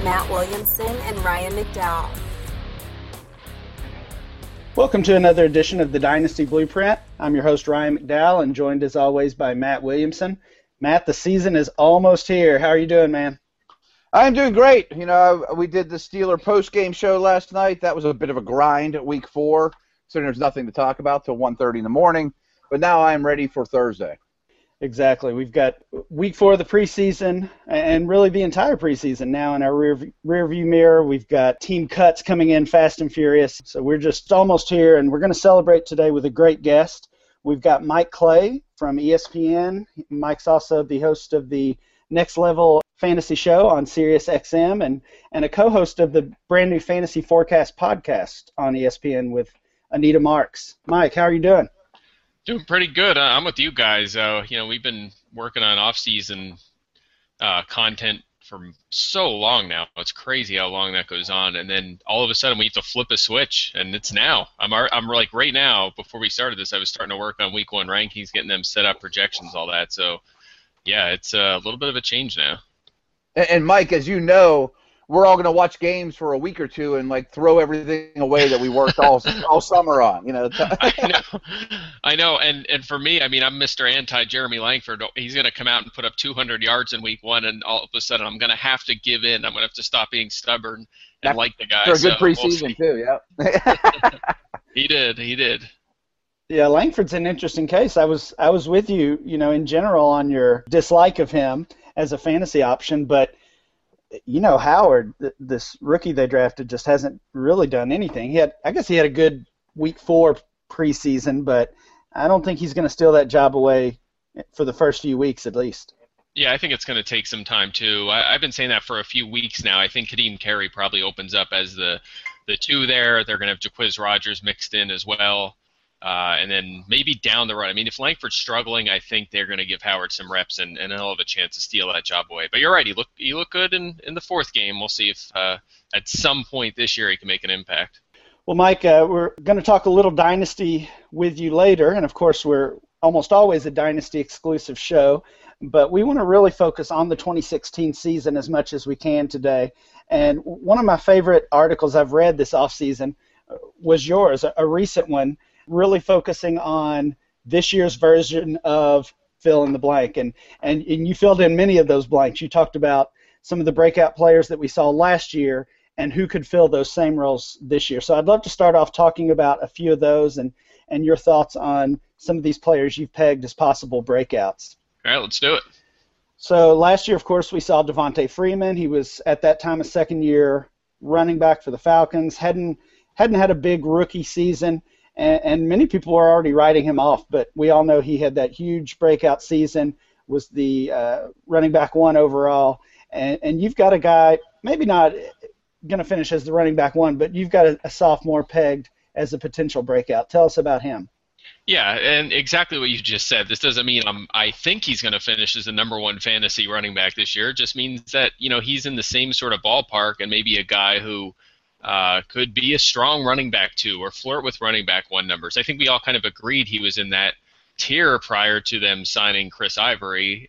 Matt Williamson and Ryan McDowell. Welcome to another edition of the Dynasty Blueprint. I'm your host, Ryan McDowell, and joined as always by Matt Williamson. Matt, the season is almost here. How are you doing, man? I'm doing great. You know, we did the Steeler post-game show last night. That was a bit of a grind at week 4, so there's nothing to talk about till 1:30 in the morning. But now I'm ready for Thursday. Exactly. We've got week 4 of the preseason and really the entire preseason now in our rearview mirror. We've got team cuts coming in fast and furious. So we're just almost here, and we're going to celebrate today with a great guest. We've got Mike Clay from ESPN. Mike's also the host of the Next Level Fantasy Show on Sirius XM and a co-host of the brand new Fantasy Forecast podcast on ESPN with Anita Marks. Mike, how are you doing? Doing pretty good. I'm with you guys. We've been working on off-season content for so long now. It's crazy how long that goes on, and then all of a sudden we have to flip a switch, and it's now. I'm like right now. Before we started this, I was starting to work on Week 1 rankings, getting them set up, projections, all that. So, yeah, it's a little bit of a change now. And Mike, as you know, we're all going to watch games for a week or two and like throw everything away that we worked all summer on. You know. I know. And for me, I mean, I'm Mr. Anti-Jeremy Langford. He's going to come out and put up 200 yards in week 1, and all of a sudden I'm going to have to give in. I'm going to have to stop being stubborn and like the guy. For a good preseason too. Yeah. He did. Yeah, Langford's an interesting case. I was with you, in general on your dislike of him as a fantasy option, but Howard, this rookie they drafted, just hasn't really done anything. I guess he had a good week 4 preseason, but I don't think he's going to steal that job away for the first few weeks at least. Yeah, I think it's going to take some time too. I've been saying that for a few weeks now. I think Kadeem Carey probably opens up as the 2 there. They're going to have Jacquizz Rodgers mixed in as well. And then maybe down the road. I mean, if Langford's struggling, I think they're going to give Howard some reps, and he'll have a chance to steal that job away. But you're right. He looked good in the 4th game. We'll see if at some point this year he can make an impact. Well, Mike, we're going to talk a little Dynasty with you later, and of course we're almost always a Dynasty exclusive show, but we want to really focus on the 2016 season as much as we can today. And one of my favorite articles I've read this offseason was yours, a recent one, really focusing on this year's version of fill in the blank. And you filled in many of those blanks. You talked about some of the breakout players that we saw last year and who could fill those same roles this year. So I'd love to start off talking about a few of those and your thoughts on some of these players you've pegged as possible breakouts. All right, let's do it. So last year, of course, we saw Devontae Freeman. He was at that time a second-year running back for the Falcons. Hadn't had a big rookie season. And many people were already writing him off, but we all know he had that huge breakout season, was the running back 1 overall. And you've got a guy, maybe not going to finish as the running back 1, but you've got a sophomore pegged as a potential breakout. Tell us about him. Yeah, and exactly what you just said. This doesn't mean I think he's going to finish as the number 1 fantasy running back this year. It just means that, he's in the same sort of ballpark and maybe a guy who could be a strong running back 2 or flirt with running back 1 numbers. I think we all kind of agreed he was in that tier prior to them signing Chris Ivory.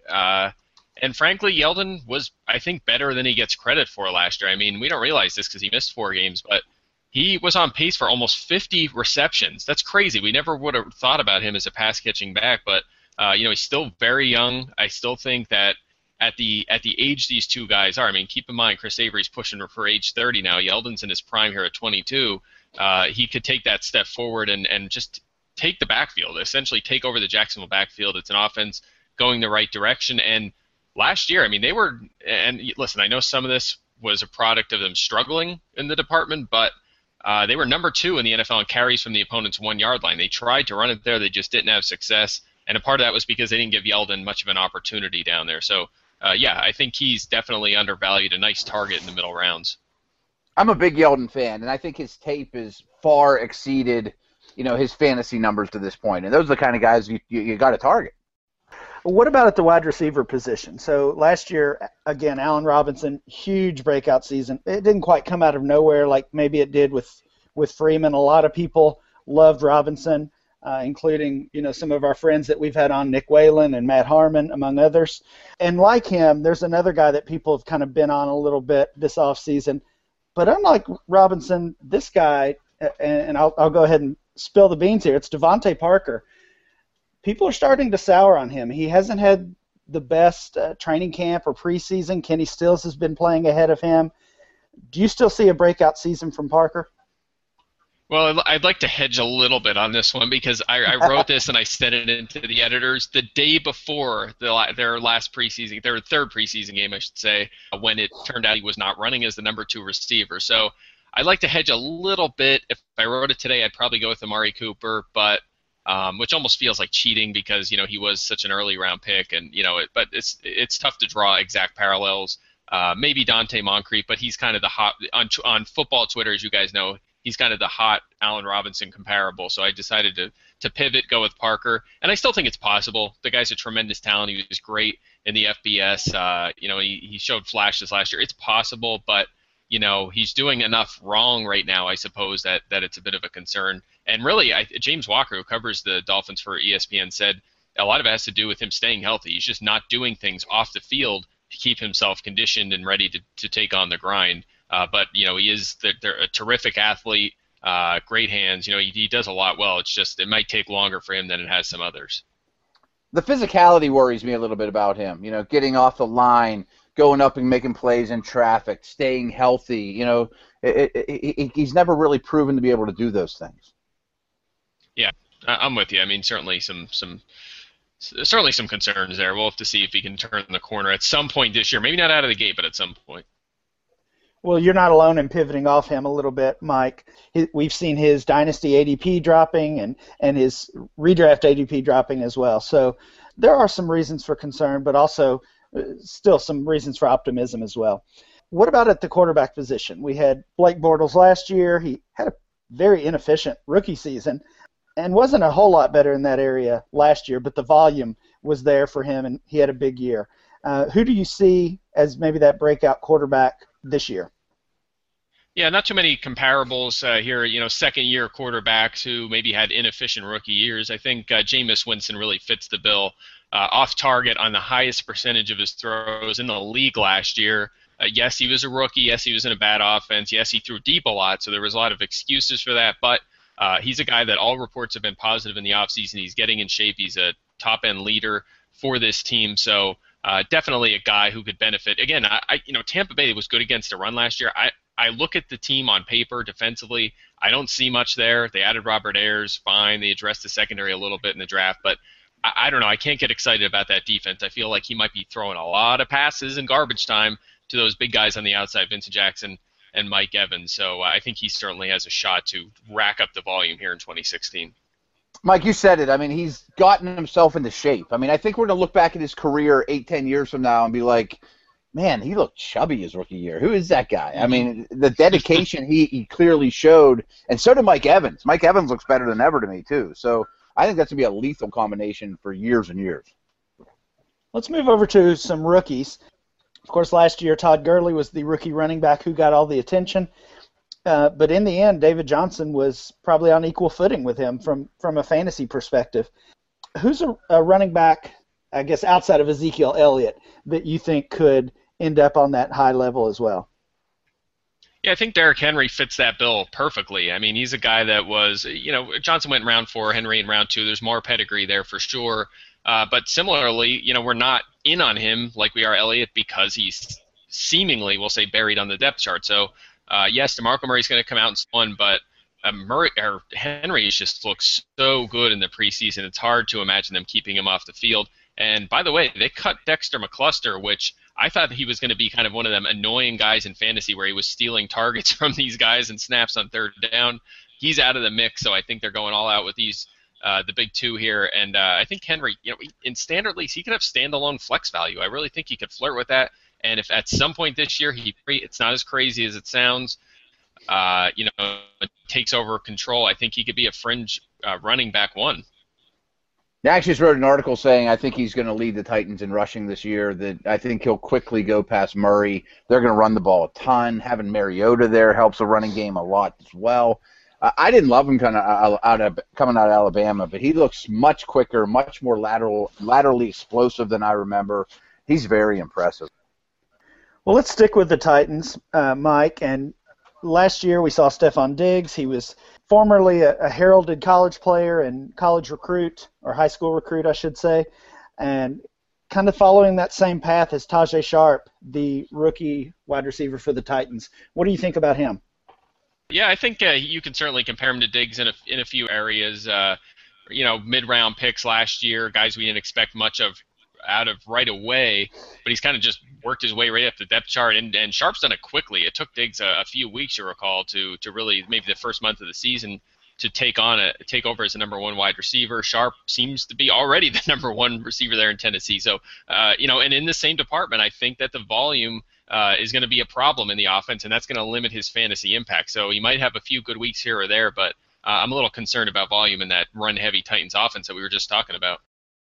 And frankly, Yeldon was, I think, better than he gets credit for last year. I mean, we don't realize this because he missed 4 games, but he was on pace for almost 50 receptions. That's crazy. We never would have thought about him as a pass-catching back, but he's still very young. I still think that at the age these 2 guys are, I mean, keep in mind Chris Avery's pushing for age 30 now. Yeldon's in his prime here at 22. He could take that step forward and just take the backfield, essentially take over the Jacksonville backfield. It's an offense going the right direction. And last year, I mean, and listen, I know some of this was a product of them struggling in the department, but they were number 2 in the NFL in carries from the opponent's 1-yard line. They tried to run it there. They just didn't have success. And a part of that was because they didn't give Yeldon much of an opportunity down there. So, I think he's definitely undervalued, a nice target in the middle rounds. I'm a big Yeldon fan, and I think his tape has far exceeded, his fantasy numbers to this point. And those are the kind of guys you got to target. What about at the wide receiver position? So last year, again, Allen Robinson, huge breakout season. It didn't quite come out of nowhere like maybe it did with Freeman. A lot of people loved Robinson. including some of our friends that we've had on, Nick Whalen and Matt Harmon, among others. And like him, there's another guy that people have kind of been on a little bit this offseason. But unlike Robinson, this guy, and I'll go ahead and spill the beans here, it's Devontae Parker. People are starting to sour on him. He hasn't had the best training camp or preseason. Kenny Stills has been playing ahead of him. Do you still see a breakout season from Parker? Well, I'd like to hedge a little bit on this one because I wrote this and I sent it into the editors the day before their last preseason, their third preseason game, I should say, when it turned out he was not running as the number 2 receiver. So I'd like to hedge a little bit. If I wrote it today, I'd probably go with Amari Cooper, but which almost feels like cheating because he was such an early round pick, and but it's tough to draw exact parallels. Maybe Dante Moncrief, but he's kind of the hot on football Twitter, as you guys know. He's kind of the hot Allen Robinson comparable, so I decided to pivot, go with Parker, and I still think it's possible. The guy's a tremendous talent. He was great in the FBS. He showed flashes last year. It's possible, but he's doing enough wrong right now, I suppose, that it's a bit of a concern. And really, James Walker, who covers the Dolphins for ESPN, said a lot of it has to do with him staying healthy. He's just not doing things off the field to keep himself conditioned and ready to take on the grind. But he is they're a terrific athlete, great hands. He does a lot well. It's just it might take longer for him than it has some others. The physicality worries me a little bit about him. Getting off the line, going up and making plays in traffic, staying healthy. He's never really proven to be able to do those things. Yeah, I'm with you. I mean, certainly some concerns there. We'll have to see if he can turn the corner at some point this year. Maybe not out of the gate, but at some point. Well, you're not alone in pivoting off him a little bit, Mike. We've seen his dynasty ADP dropping and his redraft ADP dropping as well. So there are some reasons for concern, but also still some reasons for optimism as well. What about at the quarterback position? We had Blake Bortles last year. He had a very inefficient rookie season and wasn't a whole lot better in that area last year, but the volume was there for him, and he had a big year. Who do you see as maybe that breakout quarterback this year? Yeah, not too many comparables here. Second-year quarterbacks who maybe had inefficient rookie years. I think Jameis Winston really fits the bill. Off target on the highest percentage of his throws in the league last year. Yes, he was a rookie. Yes, he was in a bad offense. Yes, he threw deep a lot, so there was a lot of excuses for that. But he's a guy that all reports have been positive in the offseason. He's getting in shape. He's a top-end leader for this team. So definitely a guy who could benefit. Again, Tampa Bay was good against the run last year. I look at the team on paper defensively. I don't see much there. They added Robert Ayers, fine. They addressed the secondary a little bit in the draft, but I don't know. I can't get excited about that defense. I feel like he might be throwing a lot of passes in garbage time to those big guys on the outside, Vincent Jackson and Mike Evans. So I think he certainly has a shot to rack up the volume here in 2016. Mike, you said it. I mean, he's gotten himself into shape. I mean, I think we're going to look back at his career 8-10 years from now and be like, man, he looked chubby his rookie year. Who is that guy? I mean, the dedication he clearly showed, and so did Mike Evans. Mike Evans looks better than ever to me, too. So I think that's going to be a lethal combination for years and years. Let's move over to some rookies. Of course, last year, Todd Gurley was the rookie running back who got all the attention. But in the end, David Johnson was probably on equal footing with him from a fantasy perspective. Who's a running back, I guess, outside of Ezekiel Elliott, that you think could end up on that high level as well? Yeah, I think Derrick Henry fits that bill perfectly. I mean, he's a guy that was, Johnson went in round 4, Henry in round 2. There's more pedigree there for sure. But similarly, we're not in on him like we are Elliott because he's seemingly, we'll say, buried on the depth chart. So, yes, DeMarco Murray's going to come out and one, but Henry just looks so good in the preseason. It's hard to imagine them keeping him off the field. And by the way, they cut Dexter McCluster, which I thought he was going to be kind of one of them annoying guys in fantasy where he was stealing targets from these guys and snaps on third down. He's out of the mix, so I think they're going all out with these the big two here. And I think Henry, in standard leagues, he could have standalone flex value. I really think he could flirt with that. And if at some point this year it's not as crazy as it sounds, takes over control, I think he could be a fringe running back one. I actually just wrote an article saying I think he's going to lead the Titans in rushing this year, that I think he'll quickly go past Murray. They're going to run the ball a ton. Having Mariota there helps the running game a lot as well. I didn't love him coming out of Alabama, but he looks much quicker, much more laterally explosive than I remember. He's very impressive. Well, let's stick with the Titans, Mike. And last year we saw Stephon Diggs. He was formerly a heralded college player and college recruit, or high school recruit, I should say, and kind of following that same path as Tajay Sharp, the rookie wide receiver for the Titans. What do you think about him? Yeah, I think you can certainly compare him to Diggs in a few areas. Mid-round picks last year, guys we didn't expect much out of right away, but he's kind of just worked his way right up the depth chart, and Sharp's done it quickly. It took Diggs a few weeks, you recall, to really, maybe the first month of the season, to take over as the number one wide receiver. Sharp seems to be already the number one receiver there in Tennessee. So, and in the same department, I think that the volume is going to be a problem in the offense, and that's going to limit his fantasy impact. So he might have a few good weeks here or there, but I'm a little concerned about volume in that run-heavy Titans offense that we were just talking about.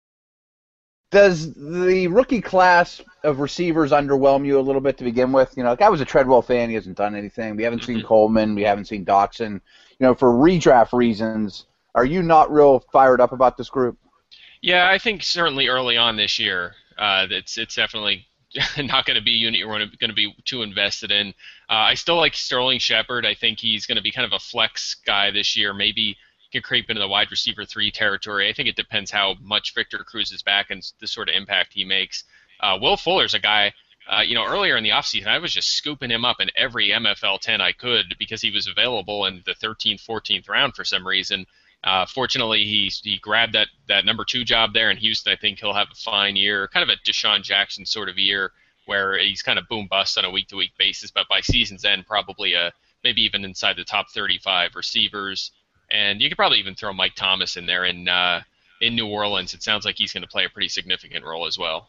Does the rookie class of receivers underwhelm you a little bit to begin with? Like, I was a Treadwell fan. He hasn't done anything. We haven't seen Coleman. We haven't seen Doxson. For redraft reasons, are you not real fired up about this group? Yeah, I think certainly early on this year, it's definitely not going to be a unit you're going to be too invested in. I still like Sterling Shepard. I think he's going to be kind of a flex guy this year. Maybe can creep into the wide receiver 3 territory. I think it depends how much Victor Cruz is back and the sort of impact he makes. Will Fuller's a guy, earlier in the offseason, I was just scooping him up in every MFL 10 I could because he was available in the 13th, 14th round for some reason. Fortunately, he grabbed that number 2 job there in Houston. I think he'll have a fine year, kind of a Deshaun Jackson sort of year where he's kind of boom bust on a week-to-week basis, but by season's end, probably maybe even inside the top 35 receivers. And you could probably even throw Mike Thomas in there in New Orleans. It sounds like he's going to play a pretty significant role as well.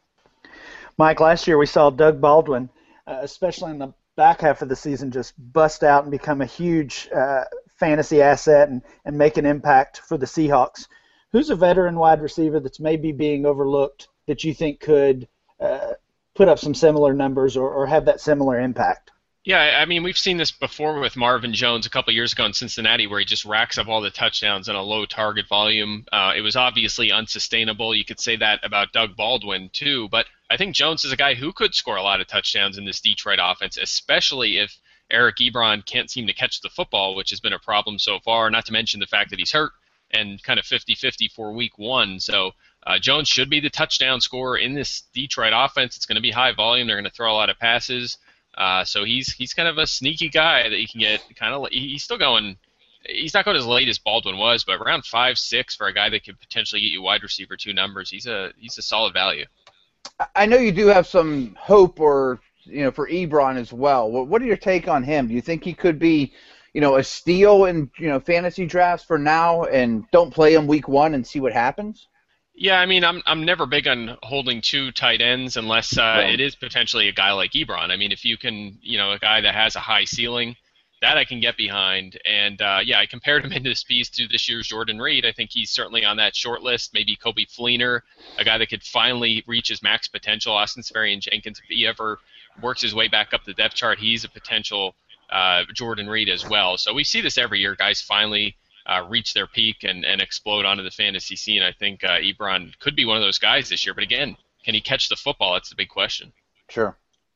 Mike, last year we saw Doug Baldwin, especially in the back half of the season, just bust out and become a huge fantasy asset and make an impact for the Seahawks. Who's a veteran wide receiver that's maybe being overlooked that you think could put up some similar numbers or have that similar impact? Yeah, I mean, we've seen this before with Marvin Jones a couple of years ago in Cincinnati where he just racks up all the touchdowns on a low target volume. It was obviously unsustainable. You could say that about Doug Baldwin too, but I think Jones is a guy who could score a lot of touchdowns in this Detroit offense, especially if Eric Ebron can't seem to catch the football, which has been a problem so far, not to mention the fact that he's hurt and kind of 50-50 for week 1. So Jones should be the touchdown scorer in this Detroit offense. It's going to be high volume. They're going to throw a lot of passes. So he's kind of a sneaky guy that you can get kind of. He's still going. He's not going as late as Baldwin was, but around 5-6 for a guy that could potentially get you wide receiver 2 numbers. He's a solid value. I know you do have some hope, for Ebron as well. What are your take on him? Do you think he could be, a steal in fantasy drafts for now, and don't play him week 1 and see what happens? Yeah, I mean, I'm never big on holding 2 tight ends unless it is potentially a guy like Ebron. I mean, if you can, a guy that has a high ceiling, that I can get behind. And, I compared him in this piece to this year's Jordan Reed. I think he's certainly on that short list. Maybe Kobe Fleener, a guy that could finally reach his max potential. Austin Seferian-Jenkins, if he ever works his way back up the depth chart, he's a potential Jordan Reed as well. So we see this every year. Guys finally reach their peak and explode onto the fantasy scene. I think Ebron could be one of those guys this year. But again, can he catch the football? That's the big question. Sure.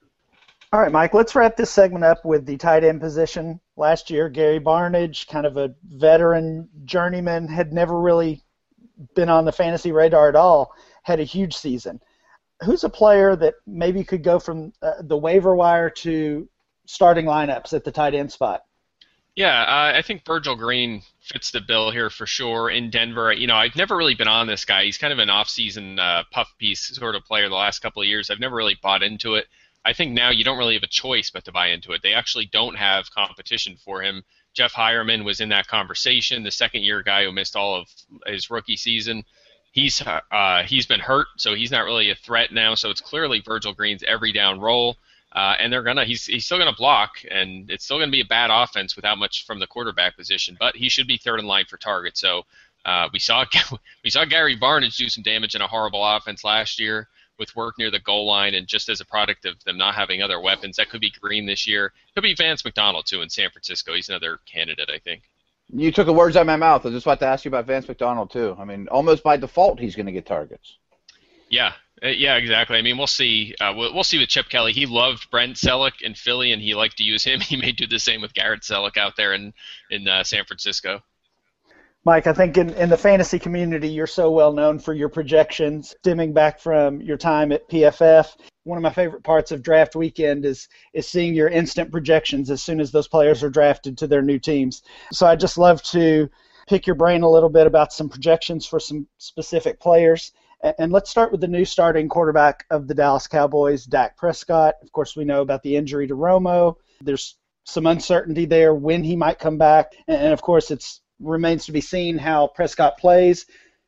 All right, Mike, let's wrap this segment up with the tight end position. Last year, Gary Barnidge, kind of a veteran journeyman, had never really been on the fantasy radar at all, had a huge season. Who's a player that maybe could go from the waiver wire to starting lineups at the tight end spot? Yeah, I think Virgil Green fits the bill here for sure in Denver. I've never really been on this guy. He's kind of an off-season puff piece sort of player the last couple of years. I've never really bought into it. I think now you don't really have a choice but to buy into it. They actually don't have competition for him. Jeff Hireman was in that conversation, the second-year guy who missed all of his rookie season. He's been hurt, so he's not really a threat now. So it's clearly Virgil Green's every down role. And he's still gonna block, and it's still gonna be a bad offense without much from the quarterback position. But he should be third in line for targets. So we saw Gary Barnidge do some damage in a horrible offense last year with work near the goal line, and just as a product of them not having other weapons. That could be Green this year. Could be Vance McDonald too in San Francisco. He's another candidate, I think. You took the words out of my mouth. I was just about to ask you about Vance McDonald, too. I mean, almost by default, he's going to get targets. Yeah, exactly. I mean, we'll see. We'll see with Chip Kelly. He loved Brent Selleck in Philly, and he liked to use him. He may do the same with Garrett Selleck out there in San Francisco. Mike, I think in the fantasy community, you're so well known for your projections, stemming back from your time at PFF. One of my favorite parts of draft weekend is seeing your instant projections as soon as those players are drafted to their new teams. So I'd just love to pick your brain a little bit about some projections for some specific players. And let's start with the new starting quarterback of the Dallas Cowboys, Dak Prescott. Of course, we know about the injury to Romo. There's some uncertainty there when he might come back. And of course, it remains to be seen how Prescott plays.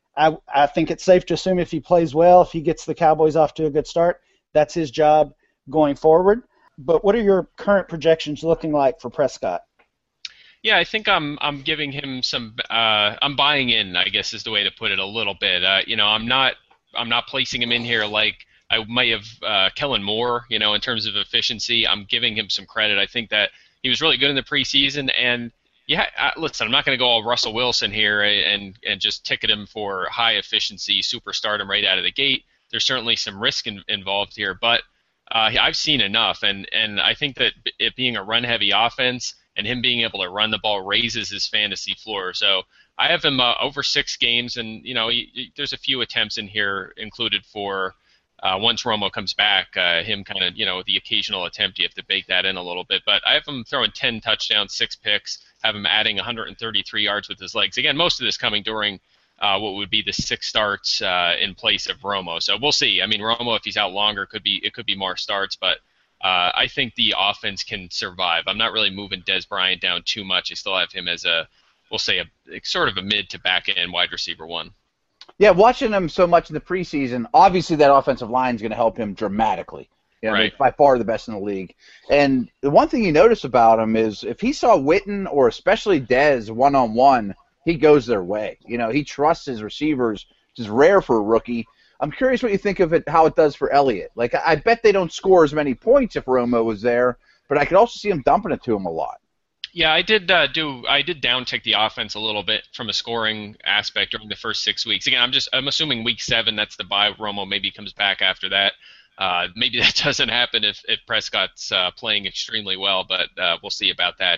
I think it's safe to assume if he plays well, if he gets the Cowboys off to a good start, that's his job going forward. But what are your current projections looking like for Prescott? Yeah, I think I'm giving him some. I'm buying in, I guess is the way to put it a little bit. I'm not placing him in here like I might have Kellen Moore. In terms of efficiency, I'm giving him some credit. I think that he was really good in the preseason, and listen, I'm not going to go all Russell Wilson here and just ticket him for high efficiency superstardom right out of the gate. There's certainly some risk involved here, but I've seen enough, and I think that it being a run-heavy offense and him being able to run the ball raises his fantasy floor. So I have him over 6 games, and there's a few attempts in here included for once Romo comes back, him kind of the occasional attempt. You have to bake that in a little bit, but I have him throwing 10 touchdowns, 6 picks, have him adding 133 yards with his legs. Again, most of this coming during what would be the 6 starts in place of Romo. So we'll see. I mean, Romo, if he's out longer, it could be more starts, but I think the offense can survive. I'm not really moving Dez Bryant down too much. I still have him as we'll say a sort of a mid to back end wide receiver 1. Yeah, watching him so much in the preseason, obviously that offensive line is going to help him dramatically. Right. By far the best in the league. And the one thing you notice about him is if he saw Witten or especially Dez one-on-one, he goes their way. He trusts his receivers, which is rare for a rookie. I'm curious what you think of it, how it does for Elliott. Like, I bet they don't score as many points if Romo was there, but I could also see him dumping it to him a lot. Yeah, I did downtick the offense a little bit from a scoring aspect during the first 6 weeks. Again, I'm assuming week 7, that's the bye. Romo maybe comes back after that. Maybe that doesn't happen if Prescott's playing extremely well, but we'll see about that.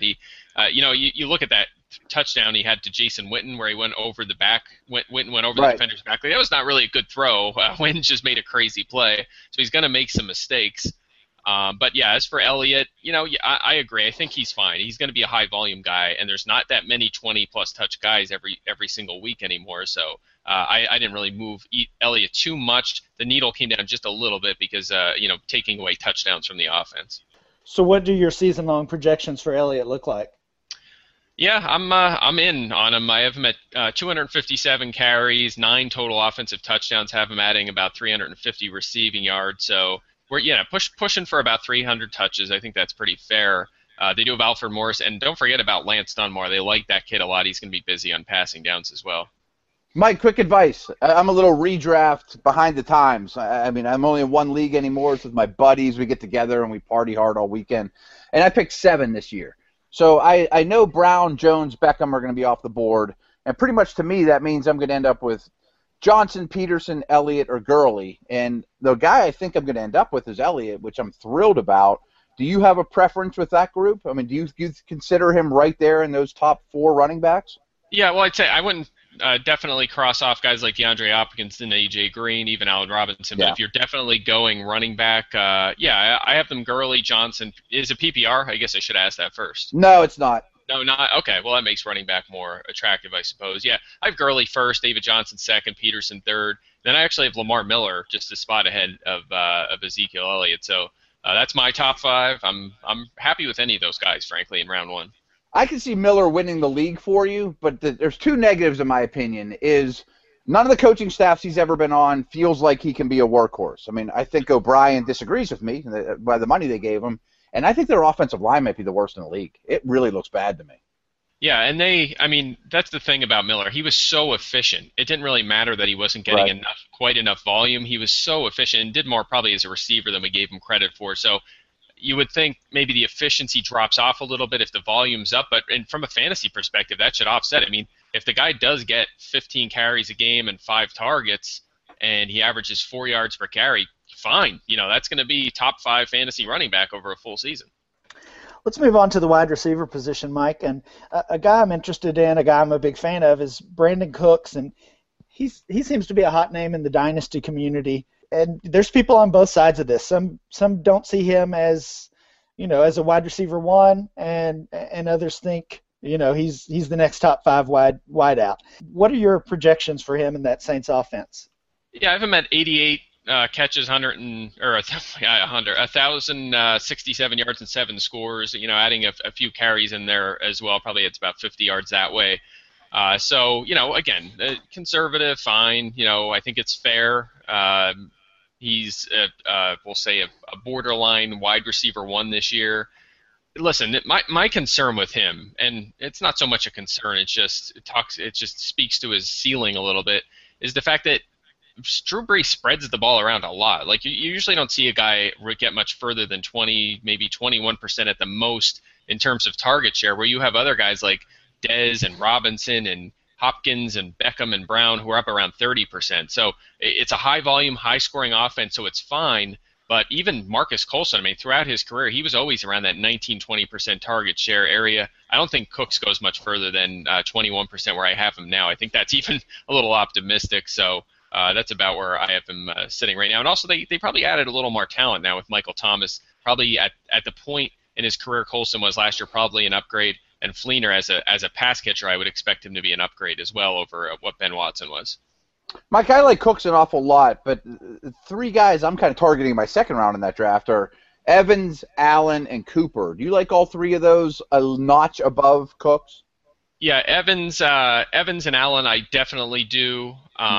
You look at that touchdown he had to Jason Witten where he went over the back. Witten went over the defender's back. That was not really a good throw. Witten just made a crazy play, so he's going to make some mistakes. But yeah, as for Elliott, I agree. I think he's fine. He's going to be a high volume guy, and there's not that many 20+ touch guys every single week anymore. So I didn't really move Elliott too much. The needle came down just a little bit because taking away touchdowns from the offense. So what do your season-long projections for Elliott look like? Yeah, I'm in on him. I have him at 257 carries, 9 total offensive touchdowns. Have him adding about 350 receiving yards. So we're pushing for about 300 touches. I think that's pretty fair. They do have Alfred Morris, and don't forget about Lance Dunmore. They like that kid a lot. He's going to be busy on passing downs as well. Mike, quick advice. I'm a little redraft behind the times. I mean, I'm only in one league anymore. It's with my buddies. We get together and we party hard all weekend. And I picked 7 this year. So I know Brown, Jones, Beckham are going to be off the board. And pretty much to me, that means I'm going to end up with Johnson, Peterson, Elliott, or Gurley. And the guy I think I'm going to end up with is Elliott, which I'm thrilled about. Do you have a preference with that group? I mean, do you consider him right there in those top 4 running backs? Yeah, well, I'd say I wouldn't definitely cross off guys like DeAndre Hopkins and A.J. Green, even Allen Robinson. But if you're definitely going running back, I have them Gurley, Johnson. Is it PPR? I guess I should ask that first. No, it's not. No, not okay. Well, that makes running back more attractive, I suppose. Yeah, I have Gurley first, David Johnson second, Peterson third. Then I actually have Lamar Miller just a spot ahead of Ezekiel Elliott. So that's my top 5. I'm happy with any of those guys, frankly, in round 1. I can see Miller winning the league for you, but there's 2 negatives in my opinion. Is none of the coaching staffs he's ever been on feels like he can be a workhorse. I mean, I think O'Brien disagrees with me by the money they gave him. And I think their offensive line might be the worst in the league. It really looks bad to me. Yeah, and that's the thing about Miller. He was so efficient. It didn't really matter that he wasn't getting quite enough volume. He was so efficient and did more probably as a receiver than we gave him credit for. So you would think maybe the efficiency drops off a little bit if the volume's up, but from a fantasy perspective, that should offset it. I mean, if the guy does get 15 carries a game and 5 targets, and he averages 4 yards per carry, fine. That's going to be top 5 fantasy running back over a full season. Let's move on to the wide receiver position, Mike. And a guy I'm interested in, a guy I'm a big fan of, is Brandon Cooks, and he seems to be a hot name in the dynasty community. And there's people on both sides of this. Some don't see him as a wide receiver 1, and others think he's the next top 5 wide out. What are your projections for him in that Saints offense? Yeah, I have him at 88 catches, 1,067 yards and 7 scores. Adding a few carries in there as well. Probably it's about 50 yards that way. So again, conservative, fine. I think it's fair. He's we'll say a borderline wide receiver 1 this year. Listen, my concern with him, and it's not so much a concern, it just speaks to his ceiling a little bit, is the fact that Drew Brees spreads the ball around a lot. Like, you usually don't see a guy get much further than 20, maybe 21% at the most in terms of target share, where you have other guys like Dez and Robinson and Hopkins and Beckham and Brown who are up around 30%. So it's a high-volume, high-scoring offense, so it's fine. But even Marcus Colston, throughout his career, he was always around that 19-20% target share area. I don't think Cooks goes much further than 21% where I have him now. I think that's even a little optimistic. So that's about where I have him sitting right now. And also, they probably added a little more talent now with Michael Thomas. Probably at the point in his career Colston was last year, probably an upgrade. And Fleener, as a pass catcher, I would expect him to be an upgrade as well over what Ben Watson was. Mike, I like Cooks an awful lot, but 3 guys I'm kind of targeting my second round in that draft are Evans, Allen, and Cooper. Do you like all 3 of those a notch above Cooks? Yeah, Evans and Allen, I definitely do.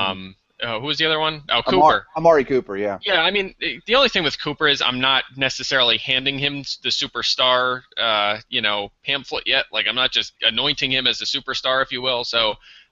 Who was the other one? Oh, Cooper. Amari Cooper, yeah. Yeah, the only thing with Cooper is I'm not necessarily handing him the superstar, pamphlet yet. Like, I'm not just anointing him as a superstar, if you will. So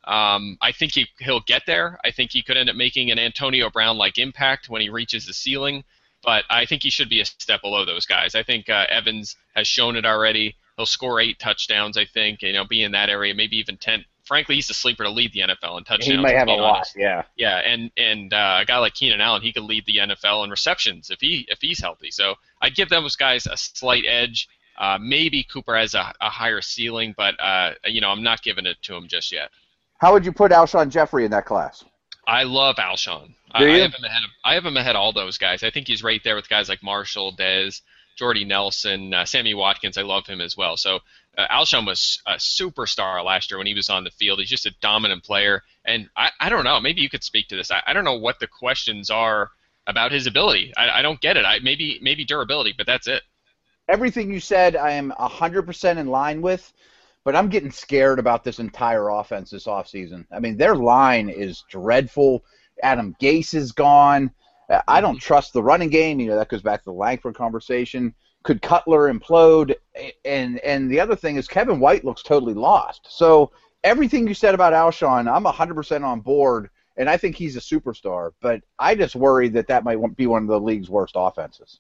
I think he'll get there. I think he could end up making an Antonio Brown-like impact when he reaches the ceiling. But I think he should be a step below those guys. I think Evans has shown it already. He'll score 8 touchdowns, I think, be in that area, maybe even 10. Frankly, he's the sleeper to lead the NFL in touchdowns. He might have a lot, yeah. Yeah, and a guy like Keenan Allen, he could lead the NFL in receptions if he's healthy. So I'd give those guys a slight edge. Maybe Cooper has a higher ceiling, but I'm not giving it to him just yet. How would you put Alshon Jeffrey in that class? I love Alshon. Do you? I have him ahead of all those guys. I think he's right there with guys like Marshall, Dez, Jordy Nelson, Sammy Watkins. I love him as well. So Alshon was a superstar last year when he was on the field. He's just a dominant player. And I don't know. Maybe you could speak to this. I don't know what the questions are about his ability. I don't get it. Maybe durability, but that's it. Everything you said I am 100% in line with, but I'm getting scared about this entire offense this offseason. Their line is dreadful. Adam Gase is gone. I don't trust the running game. That goes back to the Langford conversation. Could Cutler implode? And the other thing is Kevin White looks totally lost. So everything you said about Alshon, I'm 100% on board, and I think he's a superstar. But I just worry that might be one of the league's worst offenses.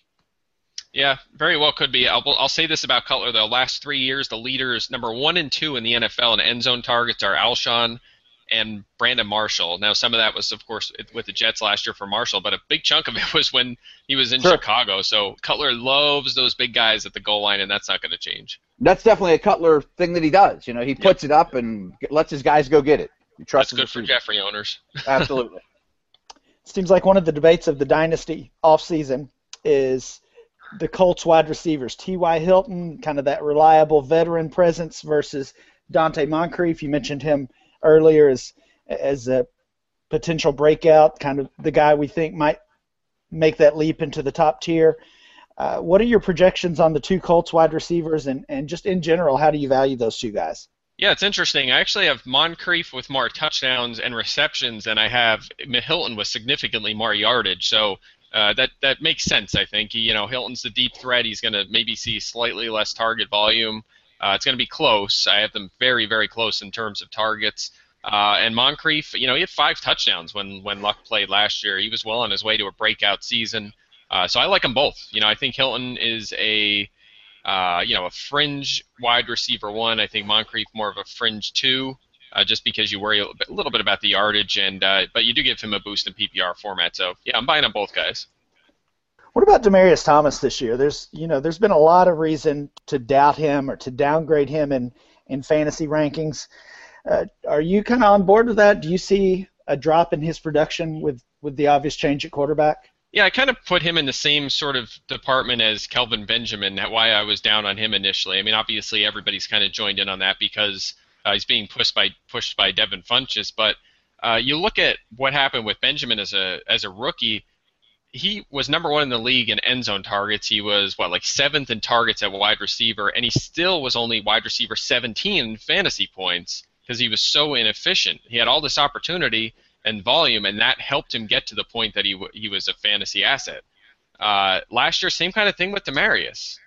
Yeah, very well could be. I'll say this about Cutler, though. Last 3 years, the leaders, number 1 and 2 in the NFL in end zone targets are Alshon and Brandon Marshall. Now, some of that was, of course, with the Jets last year for Marshall, but a big chunk of it was when he was in Chicago. So Cutler loves those big guys at the goal line, and that's not going to change. That's definitely a Cutler thing that he does. He puts it up and lets his guys go get it. That's good for Jeffrey owners. Absolutely. It seems like one of the debates of the dynasty offseason is the Colts wide receivers. T.Y. Hilton, kind of that reliable veteran presence, versus Dante Moncrief. You mentioned him earlier as a potential breakout, kind of the guy we think might make that leap into the top tier. What are your projections on the 2 Colts wide receivers, and just in general, how do you value those 2 guys? Yeah, it's interesting. I actually have Moncrief with more touchdowns and receptions than I have Hilton with significantly more yardage. So that makes sense, I think. Hilton's the deep threat. He's going to maybe see slightly less target volume. It's going to be close. I have them very, very close in terms of targets. And Moncrief, he had 5 touchdowns when Luck played last year. He was well on his way to a breakout season. So I like them both. I think Hilton is a fringe wide receiver one. I think Moncrief more of a fringe two, just because you worry a little bit about the yardage, but you do give him a boost in PPR format. So yeah, I'm buying on both guys. What about Demaryius Thomas this year? There's been a lot of reason to doubt him or to downgrade him in fantasy rankings. Are you kind of on board with that? Do you see a drop in his production with the obvious change at quarterback? Yeah, I kind of put him in the same sort of department as Kelvin Benjamin. That's why I was down on him initially. I mean, obviously everybody's kind of joined in on that because he's being pushed by Devin Funchess. But you look at what happened with Benjamin as a rookie. He was number one in the league in end zone targets. He was seventh in targets at wide receiver, and he still was only wide receiver 17 in fantasy points because he was so inefficient. He had all this opportunity and volume, and that helped him get to the point that he was a fantasy asset. Last year, same kind of thing with Demaryius.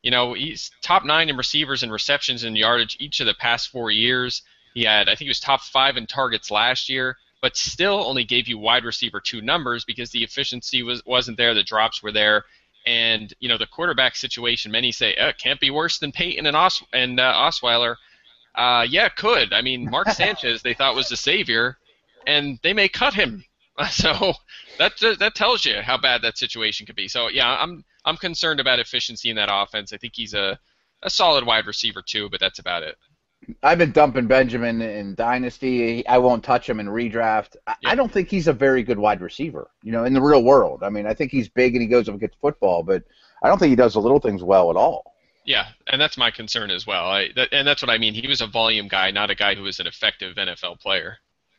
He's top 9 in receivers and receptions and yardage each of the past 4 years. I think he was top 5 in targets last year, but still only gave you wide receiver 2 numbers because the efficiency wasn't there, the drops were there, and the quarterback situation. Many say it can't be worse than Peyton and Osweiler. Yeah, it could. I mean, Mark Sanchez they thought was the savior, and they may cut him. So that tells you how bad that situation could be. So yeah, I'm concerned about efficiency in that offense. I think he's a solid wide receiver too, but that's about it. I've been dumping Benjamin in Dynasty. I won't touch him in redraft. I don't think he's a very good wide receiver, in the real world. I mean, I think he's big and he goes up and gets football, but I don't think he does the little things well at all. Yeah, and that's my concern as well. And that's what I mean. He was a volume guy, not a guy who was an effective NFL player.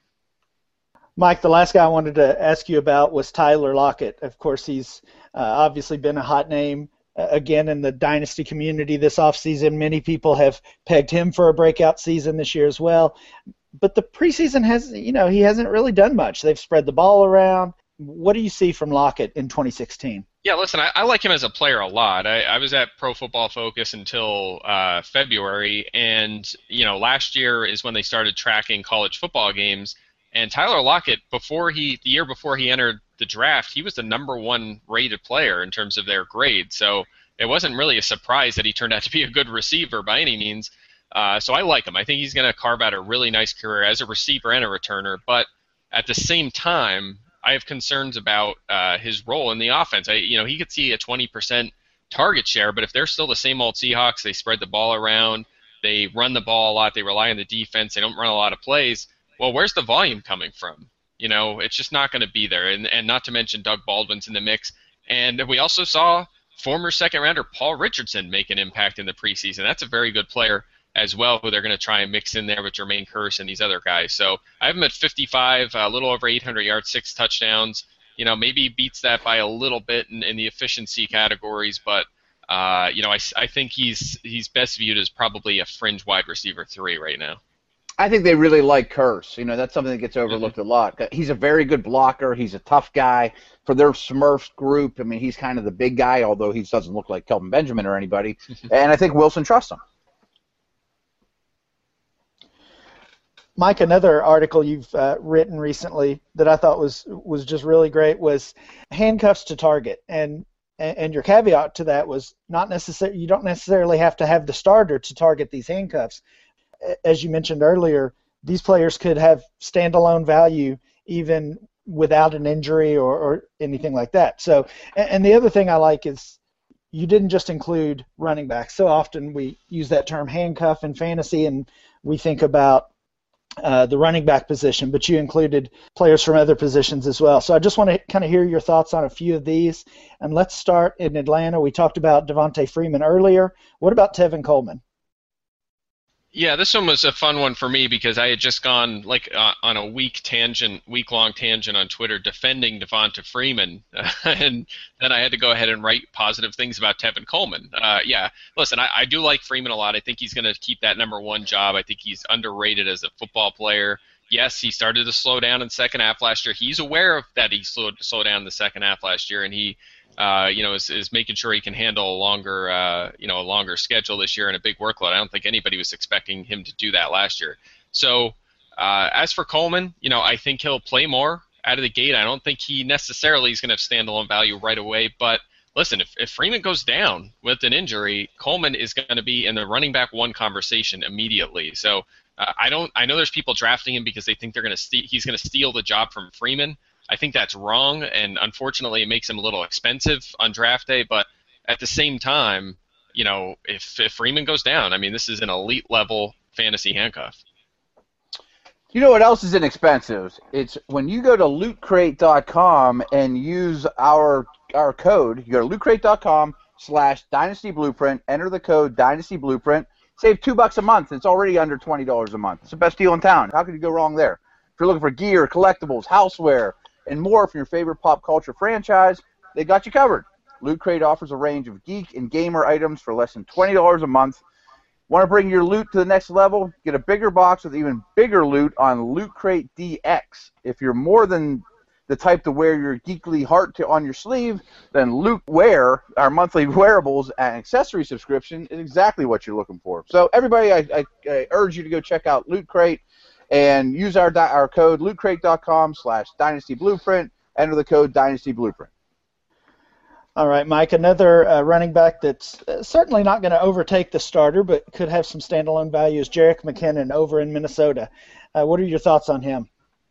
Mike, the last guy I wanted to ask you about was Tyler Lockett. Of course, he's obviously been a hot name again in the Dynasty community this offseason. Many people have pegged him for a breakout season this year as well. But the preseason he hasn't really done much. They've spread the ball around. What do you see from Lockett in 2016? Yeah, listen, I like him as a player a lot. I was at Pro Football Focus until February, and last year is when they started tracking college football games. And Tyler Lockett, the year before he entered the draft, he was the number 1 rated player in terms of their grade. So it wasn't really a surprise that he turned out to be a good receiver by any means. So I like him. I think he's going to carve out a really nice career as a receiver and a returner. But at the same time, I have concerns about his role in the offense. He could see a 20% target share, but if they're still the same old Seahawks, they spread the ball around, they run the ball a lot, they rely on the defense, they don't run a lot of plays. Well, where's the volume coming from? It's just not going to be there. And not to mention Doug Baldwin's in the mix. And we also saw former second-rounder Paul Richardson make an impact in the preseason. That's a very good player as well, who they're going to try and mix in there with Jermaine Kearse and these other guys. So I have him at 55, a little over 800 yards, 6 touchdowns. Maybe he beats that by a little bit in the efficiency categories, but I think he's best viewed as probably a fringe wide receiver 3 right now. I think they really like Kearse. That's something that gets overlooked a lot. He's a very good blocker. He's a tough guy. For their Smurfs group, I mean, he's kind of the big guy, although he doesn't look like Kelvin Benjamin or anybody. And I think Wilson trusts him. Mike, another article you've written recently that I thought was just really great was handcuffs to target. And your caveat to that was you don't necessarily have to have the starter to target these handcuffs. As you mentioned earlier, these players could have standalone value even without an injury or anything like that. So, and the other thing I like is you didn't just include running backs. So often we use that term handcuff in fantasy and we think about the running back position, but you included players from other positions as well. So I just want to kind of hear your thoughts on a few of these. And let's start in Atlanta. We talked about Devontae Freeman earlier. What about Tevin Coleman? Yeah, this one was a fun one for me because I had just gone on a week-long tangent on Twitter defending Devonta Freeman, and then I had to go ahead and write positive things about Tevin Coleman. Yeah, listen, I do like Freeman a lot. I think he's going to keep that number 1 job. I think he's underrated as a football player. Yes, he started to slow down in the second half last year. He's aware of that he slowed down in the second half last year, and he is making sure he can handle a longer schedule this year and a big workload. I don't think anybody was expecting him to do that last year. So as for Coleman, I think he'll play more out of the gate. I don't think he necessarily is going to have standalone value right away. But listen, if Freeman goes down with an injury, Coleman is going to be in the running back one conversation immediately. So I know there's people drafting him because they think he's going to steal the job from Freeman. I think that's wrong, and unfortunately, it makes him a little expensive on draft day. But at the same time, if Freeman goes down, I mean, this is an elite level fantasy handcuff. You know what else is inexpensive? It's when you go to lootcrate.com and use our code. You go to lootcrate.com/dynastyblueprint. Enter the code dynastyblueprint. Save $2 a month. It's already under $20 a month. It's the best deal in town. How could you go wrong there? If you're looking for gear, collectibles, houseware, and more from your favorite pop culture franchise, they got you covered. Loot Crate offers a range of geek and gamer items for less than $20 a month. Want to bring your loot to the next level? Get a bigger box with even bigger loot on Loot Crate DX. If you're more than the type to wear your geekly heart on your sleeve, then Loot Wear, our monthly wearables and accessory subscription, is exactly what you're looking for. So everybody, I urge you to go check out Loot Crate and use our code lootcrate.com/dynastyblueprint. Enter the code dynastyblueprint. All right, Mike, another running back that's certainly not going to overtake the starter, but could have some standalone value is Jerick McKinnon over in Minnesota. What are your thoughts on him?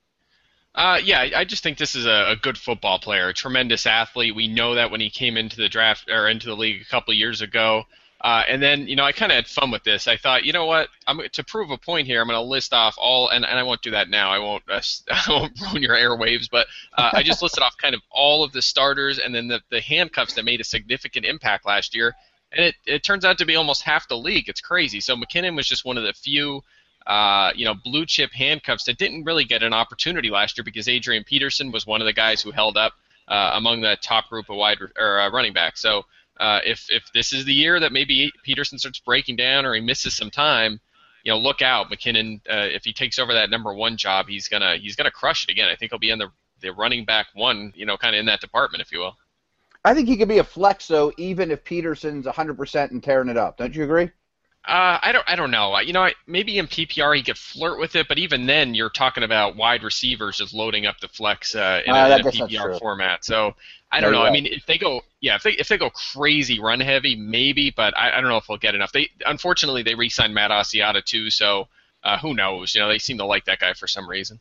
Yeah, I just think this is a good football player, a tremendous athlete. We know that when he came into the draft or into the league a couple of years ago. And then, I kind of had fun with this. I thought, you know what, to prove a point here, I'm going to list off all, and I won't do that now. I won't ruin your airwaves, but I just listed off kind of all of the starters and then the handcuffs that made a significant impact last year. And it turns out to be almost half the league. It's crazy. So McKinnon was just one of the few, blue chip handcuffs that didn't really get an opportunity last year because Adrian Peterson was one of the guys who held up among the top group of running backs. So if this is the year that maybe Peterson starts breaking down or he misses some time, look out. McKinnon, if he takes over that number one job, he's gonna crush it again. I think he'll be in the running back one, kind of in that department, if you will. I think he could be a flex, though, even if Peterson's 100% and tearing it up. Don't you agree? I don't know. Maybe in PPR he could flirt with it, but even then you're talking about wide receivers just loading up the flex in a PPR format. So I don't know. Right. I mean, if they go crazy run heavy, maybe, but I don't know if they'll get enough. Unfortunately they re-signed Matt Asiata too, so who knows? They seem to like that guy for some reason.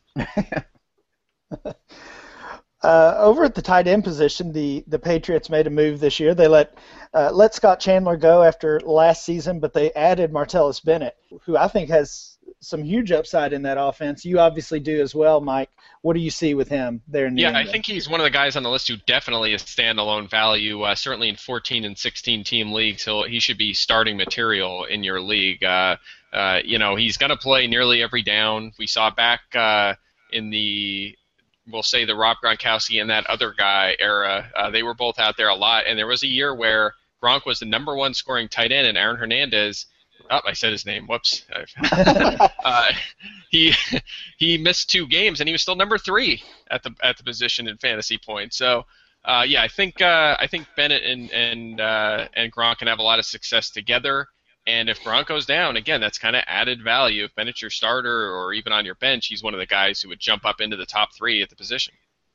Over at the tight end position, the Patriots made a move this year. They let Scott Chandler go after last season, but they added Martellus Bennett, who I think has some huge upside in that offense. You obviously do as well, Mike. What do you see with him there in New England? I think he's one of the guys on the list who definitely is standalone value. Certainly in 14 and 16 team leagues, he should be starting material in your league. He's going to play nearly every down. We saw back in the we'll say the Rob Gronkowski and that other guy era, they were both out there a lot. And there was a year where Gronk was the number one scoring tight end, and Aaron Hernandez, I said his name, whoops. He missed 2 games, and he was still number 3 at the position in fantasy points. So, I think Bennett and Gronk can have a lot of success together. And if Gronk goes down, again, that's kind of added value. If Bennett's your starter or even on your bench, he's one of the guys who would jump up into the top 3 at the position.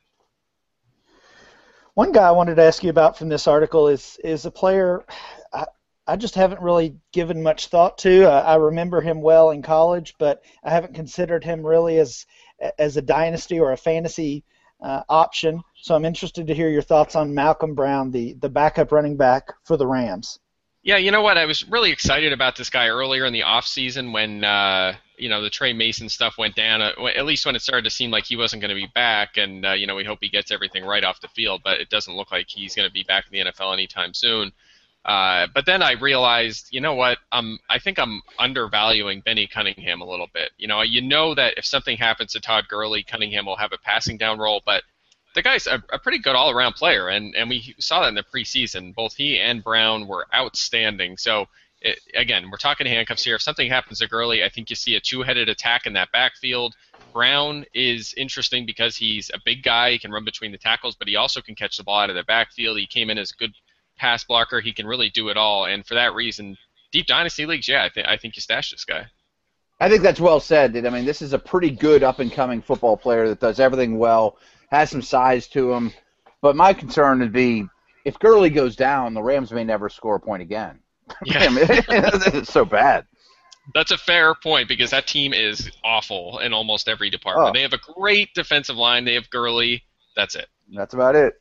One guy I wanted to ask you about from this article is a player I just haven't really given much thought to. I remember him well in college, but I haven't considered him really as a dynasty or a fantasy option. So I'm interested to hear your thoughts on Malcolm Brown, the backup running back for the Rams. Yeah, you know what? I was really excited about this guy earlier in the offseason when, the Trey Mason stuff went down, at least when it started to seem like he wasn't going to be back. And, we hope he gets everything right off the field, but it doesn't look like he's going to be back in the NFL anytime soon. But then I realized, you know what? I think I'm undervaluing Benny Cunningham a little bit. You know that if something happens to Todd Gurley, Cunningham will have a passing down role, but the guy's a pretty good all-around player, and we saw that in the preseason. Both he and Brown were outstanding. So, again, we're talking handcuffs here. If something happens to Gurley, I think you see a two-headed attack in that backfield. Brown is interesting because he's a big guy. He can run between the tackles, but he also can catch the ball out of the backfield. He came in as a good pass blocker. He can really do it all, and for that reason, deep dynasty leagues, I think you stash this guy. I think that's well said. I mean, this is a pretty good up-and-coming football player that does everything well. has some size to him. But my concern would be if Gurley goes down, the Rams may never score a point again. Yeah. It's so bad. That's a fair point because that team is awful in almost every department. They have a great defensive line. They have Gurley. That's it. That's about it.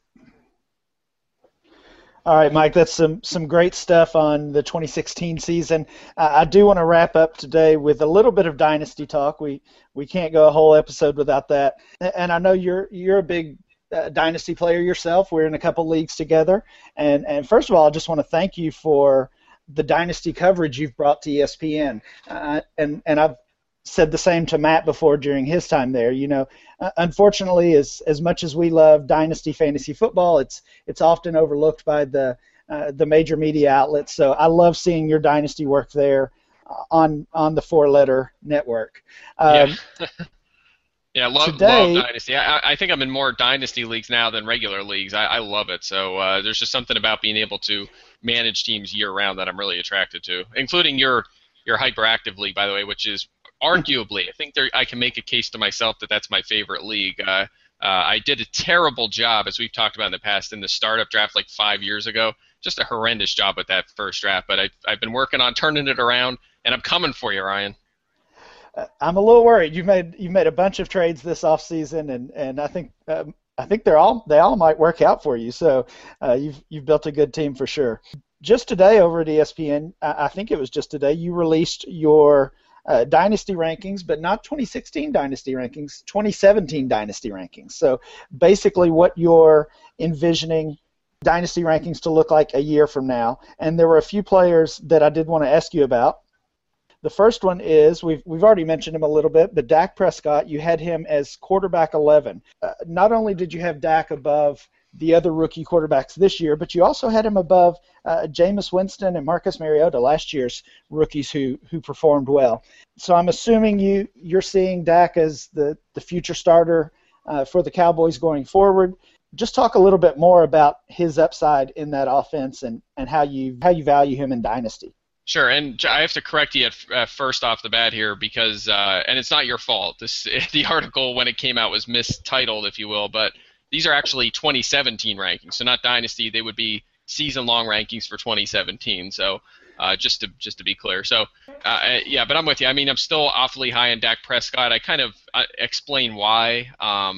All right, Mike, that's some great stuff on the 2016 season. I do want to wrap up today with a little bit of dynasty talk. We can't go a whole episode without that. And I know you're a big dynasty player yourself. We're in a couple leagues together. And first of all, I just want to thank you for the dynasty coverage you've brought to ESPN. And I've said the same to Matt before during his time there. Unfortunately, as much as we love dynasty fantasy football, it's often overlooked by the major media outlets. So I love seeing your dynasty work there on the Four Letter Network. Yeah, love dynasty. I think I'm in more dynasty leagues now than regular leagues. I love it. So there's just something about being able to manage teams year round that I'm really attracted to, including your hyperactive league, by the way, which is arguably, I think I can make a case to myself that that's my favorite league. I did a terrible job, as we've talked about in the past, in the startup draft like 5 years ago. Just a horrendous job with that first draft, but I've been working on turning it around, and I'm coming for you, Ryan. I'm a little worried. You've made a bunch of trades this offseason, and I think they all might work out for you. So you've built a good team for sure. Just today over at ESPN, I think it was just today, you released your dynasty rankings, but not 2016 dynasty rankings, 2017 dynasty rankings. So basically what you're envisioning dynasty rankings to look like a year from now. And there were a few players that I did want to ask you about. The first one is, we've already mentioned him a little bit, but Dak Prescott, you had him as quarterback 11. Not only did you have Dak above the other rookie quarterbacks this year, but you also had him above Jameis Winston and Marcus Mariota, last year's rookies who performed well. So I'm assuming you're seeing Dak as the future starter for the Cowboys going forward. Just talk a little bit more about his upside in that offense and how you value him in Dynasty. Sure, and I have to correct you at first off the bat here because, and it's not your fault. The article when it came out was mistitled, if you will, but these are actually 2017 rankings, so not Dynasty. They would be season-long rankings for 2017. So just to be clear. So yeah, but I'm with you. I mean, I'm still awfully high on Dak Prescott. I kind of explain why.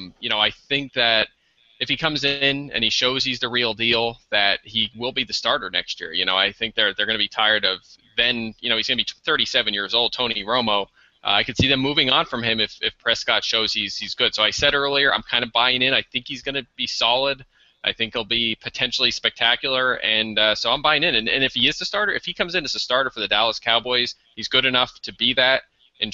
I think that if he comes in and he shows he's the real deal, that he will be the starter next year. I think they're going to be tired of then. He's going to be 37 years old, Tony Romo. I could see them moving on from him if Prescott shows he's good. So I said earlier, I'm kind of buying in. I think he's going to be solid. I think he'll be potentially spectacular, and so I'm buying in. And if he is the starter, if he comes in as a starter for the Dallas Cowboys, he's good enough to be that in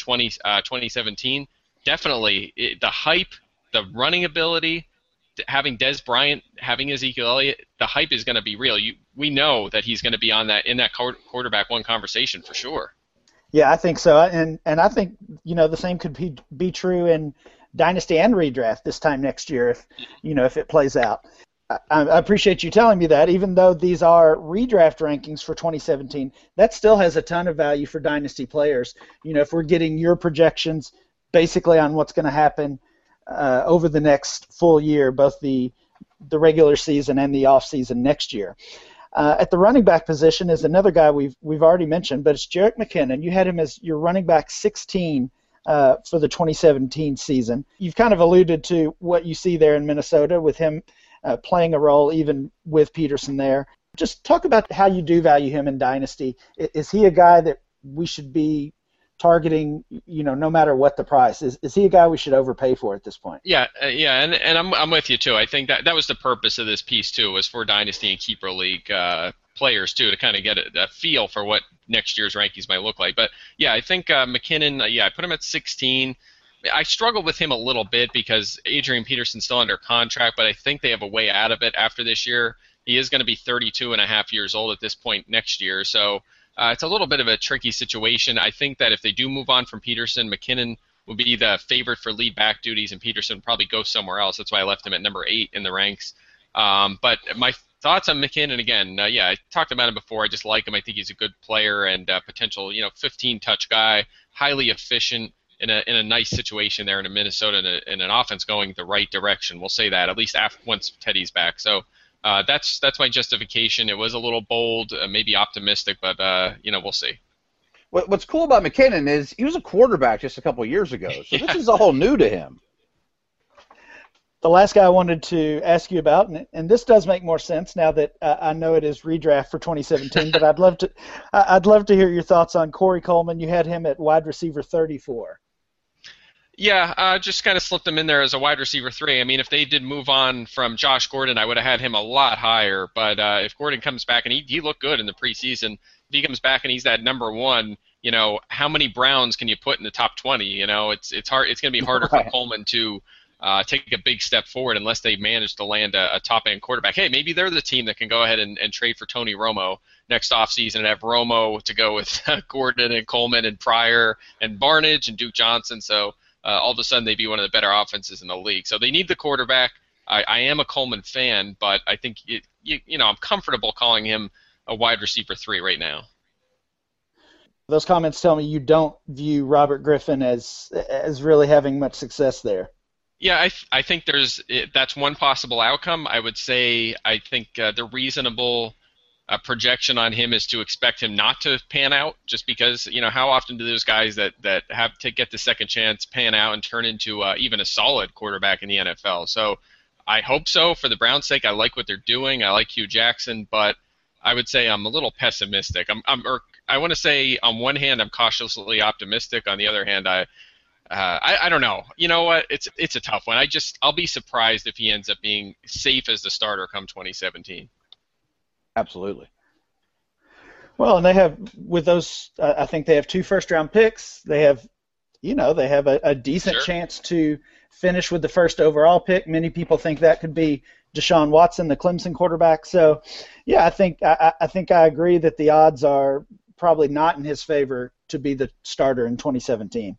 2017. Definitely, the hype, the running ability, having Dez Bryant, having Ezekiel Elliott, the hype is going to be real. We know that he's going to be in that quarterback one conversation for sure. Yeah, I think so, and I think the same could be true in Dynasty and redraft this time next year if it plays out. I appreciate you telling me that. Even though these are redraft rankings for 2017, that still has a ton of value for Dynasty players. If we're getting your projections basically on what's going to happen over the next full year, both the regular season and the off season next year. At the running back position is another guy we've already mentioned, but it's Jerick McKinnon. You had him as your running back 16 for the 2017 season. You've kind of alluded to what you see there in Minnesota with him playing a role even with Peterson there. Just talk about how you do value him in Dynasty. Is he a guy that we should be targeting, no matter what the price? Is he a guy we should overpay for at this point? Yeah, and I'm with you too. I think that was the purpose of this piece too, was for Dynasty and Keeper League players too, to kind of get a feel for what next year's rankings might look like. But yeah, I think McKinnon, I put him at 16. I struggle with him a little bit because Adrian Peterson's still under contract, but I think they have a way out of it after this year. He is going to be 32 and a half years old at this point next year, so it's a little bit of a tricky situation. I think that if they do move on from Peterson, McKinnon will be the favorite for lead back duties, and Peterson will probably go somewhere else. That's why I left him at number 8 in the ranks. But my thoughts on McKinnon, again, I talked about him before. I just like him. I think he's a good player and potential, 15-touch guy, highly efficient, in a nice situation there in Minnesota in an offense going the right direction. We'll say that at least once Teddy's back. So that's my justification. It was a little bold, maybe optimistic, but we'll see. What's cool about McKinnon is he was a quarterback just a couple of years ago, so This is all new to him. The last guy I wanted to ask you about, and this does make more sense now that I know it is redraft for 2017, but I'd love to hear your thoughts on Corey Coleman. You had him at wide receiver 34. Yeah, just kind of slipped him in there as a wide receiver 3. I mean, if they did move on from Josh Gordon, I would have had him a lot higher. But if Gordon comes back, and he looked good in the preseason, if he comes back and he's that number 1, how many Browns can you put in the top 20? It's hard. It's going to be harder for Coleman to take a big step forward unless they manage to land a top-end quarterback. Hey, maybe they're the team that can go ahead and trade for Tony Romo next offseason and have Romo to go with Gordon and Coleman and Pryor and Barnidge and Duke Johnson. So all of a sudden they'd be one of the better offenses in the league. So they need the quarterback. I am a Coleman fan, but I think I'm comfortable calling him a wide receiver 3 right now. Those comments tell me you don't view Robert Griffin as really having much success there. Yeah, I think that's one possible outcome. I would say I think the reasonable projection on him is to expect him not to pan out, just because how often do those guys that have to get the second chance pan out and turn into even a solid quarterback in the NFL? So I hope so for the Browns' sake. I like what they're doing. I like Hugh Jackson, but I would say I'm a little pessimistic. I want to say on one hand I'm cautiously optimistic. On the other hand, I don't know. You know what? It's a tough one. I'll be surprised if he ends up being safe as the starter come 2017. Absolutely. Well, and they have with those. I think they have 2 first-round picks. They have, a decent chance to finish with the first overall pick. Many people think that could be Deshaun Watson, the Clemson quarterback. So, yeah, I think I agree that the odds are probably not in his favor to be the starter in 2017.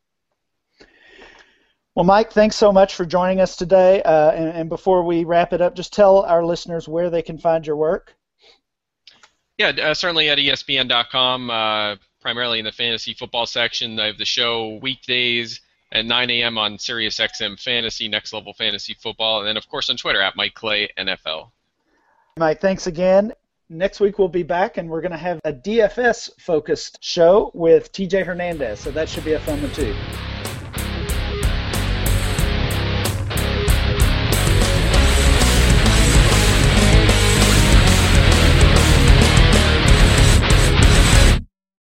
Well, Mike, thanks so much for joining us today. And before we wrap it up, just tell our listeners where they can find your work. Yeah, certainly at ESPN.com, primarily in the fantasy football section. I have the show weekdays at 9 a.m. on SiriusXM Fantasy, Next Level Fantasy Football, and then, of course, on Twitter at Mike Clay NFL. Mike, thanks again. Next week we'll be back, and we're going to have a DFS-focused show with TJ Hernandez, so that should be a fun one, too.